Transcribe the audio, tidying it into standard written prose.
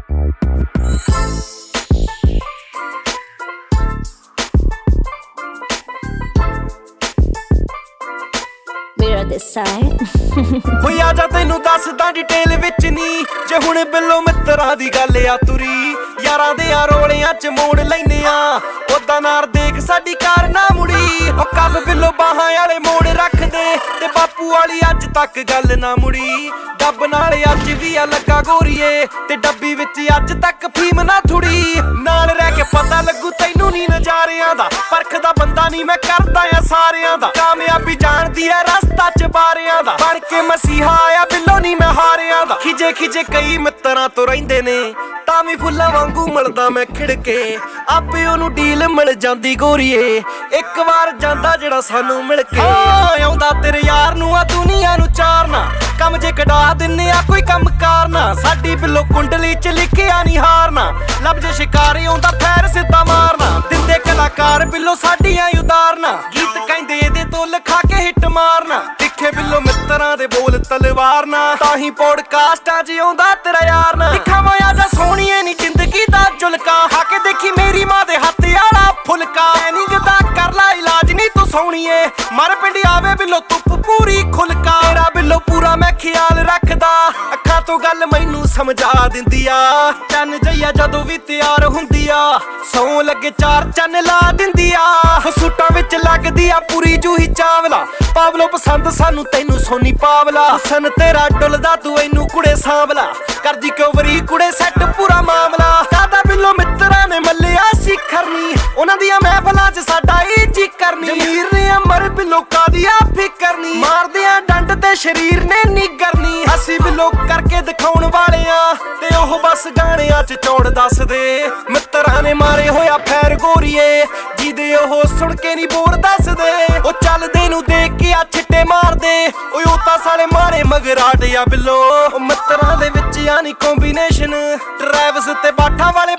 Mirror this side. ਹੋਈ ਆ ਜਾ ਤੈਨੂੰ ਦੱਸਦਾ ਡਿਟੇਲ ਵਿੱਚ ਨੀ ਜੇ ਹੁਣ ਬਿੱਲੋ ਮਿੱਤਰਾਂ ਦੀ ਗੱਲ ਆ ਤੁਰੀ ਯਾਰਾਂ ਦੇ ਆ ਰੋਲਿਆਂ ਚ ਮੋੜ ਲੈਨੇ ਆ ਉਦਾਂ ਨਾਰ ਦੇਖ ਸਾਡੀ ਕਾਰ ਨਾ ਮੁੜੀ ਉਹ ਕਸ ਬਿੱਲੋ ਬਾਹਾਂ ਵਾਲੇ ਮੋੜ ਰੱਖਦੇ ਤੇ ਬਾਪੂ ਵਾਲੀ ਅੱਜ ਤੱਕ ਗੱਲ ਨਾ ਮੁੜੀ ਡੱਬ ਨਾਲ ਅੱਜ ਵੀ ਆ ਲੱਗਾ ਗੋਰੀਏ ਤੇ ਡੱਬੀ ਵਿੱਚ ਅੱਜ ਤੱਕ ਫੀਮ ਨਾ ਥੁੜੀ ਨਾਲ ਰਹਿ ਕੇ ਪਤਾ ਲੱਗੂ ਤੈਨੂੰ ਨੀ ਨਜ਼ਾਰਿਆਂ ਦਾ ਪਰਖਦਾ ਬੰਦਾ ਨੀ ਮੈਂ ਕਰਦਾ ਆ ਸਾਰਿਆਂ ਦਾ ਕਾਮਯਾਬੀ ਜਾਣਦੀ ਐ ਰਸਤਾ ਚ ਬਾਰਿਆਂ ਦਾ ਬਣ ਕੇ ਮਸੀਹਾ ਆ ਬਿੱਲੋ ਨੀ ਮੈਂ ਹਾਰਿਆਂ ਦਾ ਖਿਜੇ ਖਿਜੇ ਕਈ ਮਿੱਤਰਾਂ ਤੋਂ ਰਹਿੰਦੇ ਨੇ ਤਾਂ ਵੀ ਫੁੱਲਾਂ ਵਾਂਗੂ ਮਿਲਦਾ ਮੈਂ ਖਿੜਕੇ ਆਪੇ ਉਹਨੂੰ ਡੀਲ ਮਿਲ ਜਾਂਦੀ ਗੋਰੀਏ ਇੱਕ ਵਾਰ ਜਾਂਦਾ ਜਿਹੜਾ ਸਾਨੂੰ ਮਿਲ ਕੇ ਆਉਂਦਾ ਤੇਰੇ ਯਾਰ ਨੂੰ ਆ ਦੁਨੀਆ ਨੂੰ ਚਾਰਨਾ ਕੰਮ ਜੇ ਕਢਾ ਦਿੰਨੇ ਆ ਕੋਈ ਕੰਮ ਕਾਰਨਾ ਸਾਡੀ ਬਿੱਲੋ ਕੁੰਡਲੀ ਚ ਲਿਖਿਆ ਨੀ ਹਾਰਨਾ ਲੱਭ ਜੇ ਸ਼ਿਕਾਰੀ ਆਉਂਦਾ ਫੈਰ ਸਿੱਧਾ ਮਾਰਨਾ ਦਿੰਦੇ ਕਲਾਕਾਰ ਬਿੱਲੋ ਸਾਡੀਆਂ ਉਦਾਰਨਾ ਗੀਤ ਕਹਿੰਦੇ ਇਹਦੇ ਤੋਂ ਲਿਖਾ ਕੇ ਹਿੱਟ ਮਾਰਨਾ ਤਿੱਖੇ ਬਿੱਲੋ ਮਿੱਤਰਾਂ ਦੇ ਬੋਲ ਤਲਵਾਰ ਨਾ ਤਾਂ ਹੀ ਪੋਡਕਾਸਟਾਂ 'ਚ ਆਉਂਦਾ ਤੇਰਾ ਯਾਰ ਨਾ ਦਿਖਾਵਾਂ ਆ ਜਾ ਸੋਹਣੀਏ ਨੀ ਜ਼ਿੰਦਗੀ ਦਾ ਝੁਲਕਾ ਖਾ ਕੇ ਦੇਖੀ ਮੇਰੀ ਮਾਂ ਦੇ ਹੱਥ ਵਾਲਾ ਫੁਲਕਾ ਐਨੀ ਜਦਾ ਕਰ ਲਾ ਇਲਾਜ ਨੀ ਤੂੰ ਸੋਹਣੀਏ ਮਰ ਪਿੰਡੀ ਆਵੇ ਬਿੱਲੋ ਧੁੱਪ ਪੂਰੀ ਖੁਲਕਾ ਤੇਰਾ ਬਿੱਲੋ ਪੂਰਾ ਮੈਂ ਖਿਆਲ ਰੱਖਦਾ ਅੱਖਾਂ ਤੋਂ ਗੱਲ ਮੈਨੂੰ ਸਮਝਾ ਦਿੰਦੀ ਆ ਚੰਨ ਜਈਆ ਜਦੋਂ ਵੀ ਤਿਆਰ ਹੁੰਦੀ ਆ ਸੌਂ ਲੱਗੇ ਚਾਰ ਚੰਨ ਲਾ ਦਿੰਦੀ ਆ ਸੂਟਾਂ ਵਿੱਚ ਲੱਗਦੀ ਆ ਪੂਰੀ ਜੂਹੀ ਚਾਵਲਾ ਪਾਵਲੋ ਪਸੰਦ ਸਾਨੂੰ ਤੈਨੂੰ ਸੋਨੀ ਪਾਵਲਾ ਸਨ ਤੇਰਾ ਡੁੱਲਦਾ ਤੂੰ ਇਹਨੂੰ ਕੁੜੇ ਸਾਂਭਲਾ ਕਰਦੀ ਕਿਉਂ ਵਰੀ ਕੁੜੇ ਸੈੱਟ ਪੂਰਾ ਮਾਮਲਾ ਕਾਦਾ ਬਿੱਲੋ ਮਿੱਤਰਾਂ ਨੇ ਮੱਲਿਆ ਸਿਖਰਨੀ ਉਹਨਾਂ ਦੀਆਂ ਮਹਿਫਲਾਂ 'ਚ ਸਾਡਾ ਹੀ ਜੀ ਕਰਨੀ ਜਮੀਰ ਨੇ ਅਮਰ ਬਿੱਲੋ ਕਾਦੀਆਂ ਫਿਕਰਨੀ ਮਾਰਦੇ ਆ ਡੰਡ ਤੇ ਸ਼ਰੀਰ ਨੇ ਨਿਗਰਨੀ ਅਸੀਂ ਬਿੱਲੋ ਕਰਕੇ ਦਿਖਾਉਣ ਵਾਲੇ ਆ ਤੇ ਉਹ ਬਸ ਗਾਣਿਆਂ 'ਚ ਚੌੜ ਦੱਸਦੇ ਮਿੱਤਰਾਂ ਨੇ ਮਾਰੇ ਹੋਇਆ ਫੈਰ ਗੋਰੀਏ ਜਿਹਦੇ ਉਹ ਸੁਣ ਕੇ ਨਹੀਂ ਬੋਰ ਦੱਸਦੇ ਉਹ ਚੱਲਦੇ ਨੂੰ ਦੇਖ ਕੇ ਆ ਛਿੱਟੇ ਮਾਰਦੇ ਓਏ ਉਹ ਤਾਂ ਸਾਲੇ ਮਾਰੇ ਮਗਰਾਟ ਆ ਬਿੱਲੋ ਉਹ ਮਿੱਤਰਾਂ ਦੇ ਵਿੱਚ ਯਾਨੀ ਕੰਬੀਨੇਸ਼ਨ ਟਰੈਵਸ ਤੇ ਬਾਠਾਂ ਵਾਲੇ